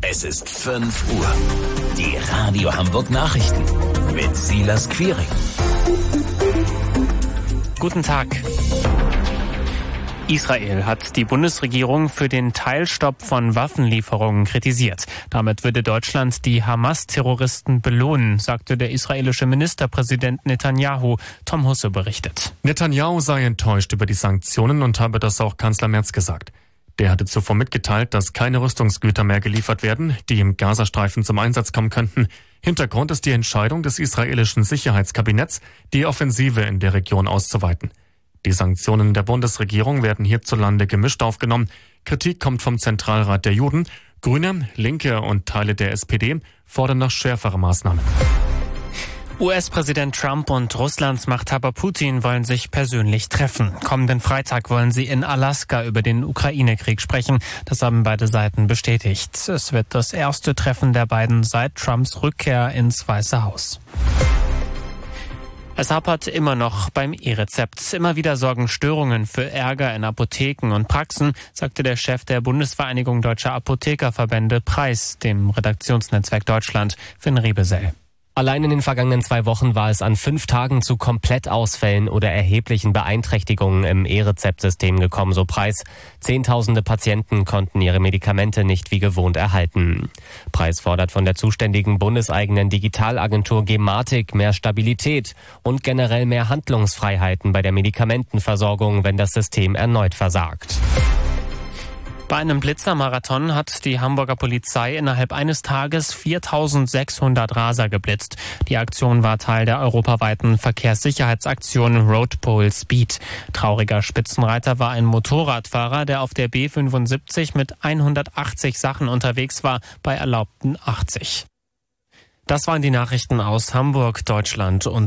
Es ist 5 Uhr. Die Radio Hamburg Nachrichten mit Silas Quiring. Guten Tag. Israel hat die Bundesregierung für den Teilstopp von Waffenlieferungen kritisiert. Damit würde Deutschland die Hamas-Terroristen belohnen, sagte der israelische Ministerpräsident Netanyahu. Tom Husse berichtet. Netanyahu sei enttäuscht über die Sanktionen und habe das auch Kanzler Merz gesagt. Der hatte zuvor mitgeteilt, dass keine Rüstungsgüter mehr geliefert werden, die im Gazastreifen zum Einsatz kommen könnten. Hintergrund ist die Entscheidung des israelischen Sicherheitskabinetts, die Offensive in der Region auszuweiten. Die Sanktionen der Bundesregierung werden hierzulande gemischt aufgenommen. Kritik kommt vom Zentralrat der Juden. Grüne, Linke und Teile der SPD fordern noch schärfere Maßnahmen. US-Präsident Trump und Russlands Machthaber Putin wollen sich persönlich treffen. Kommenden Freitag wollen sie in Alaska über den Ukraine-Krieg sprechen. Das haben beide Seiten bestätigt. Es wird das erste Treffen der beiden seit Trumps Rückkehr ins Weiße Haus. Es hapert immer noch beim E-Rezept. Immer wieder sorgen Störungen für Ärger in Apotheken und Praxen, sagte der Chef der Bundesvereinigung Deutscher Apothekerverbände Preis, dem Redaktionsnetzwerk Deutschland, Finn Riebesell. Allein in den vergangenen 2 Wochen war es an 5 Tagen zu Komplettausfällen oder erheblichen Beeinträchtigungen im E-Rezept-System gekommen, so Preis. Zehntausende Patienten konnten ihre Medikamente nicht wie gewohnt erhalten. Preis fordert von der zuständigen bundeseigenen Digitalagentur Gematik mehr Stabilität und generell mehr Handlungsfreiheiten bei der Medikamentenversorgung, wenn das System erneut versagt. Bei einem Blitzermarathon hat die Hamburger Polizei innerhalb eines Tages 4.600 Raser geblitzt. Die Aktion war Teil der europaweiten Verkehrssicherheitsaktion Road Pole Speed. Trauriger Spitzenreiter war ein Motorradfahrer, der auf der B75 mit 180 Sachen unterwegs war, bei erlaubten 80. Das waren die Nachrichten aus Hamburg, Deutschland und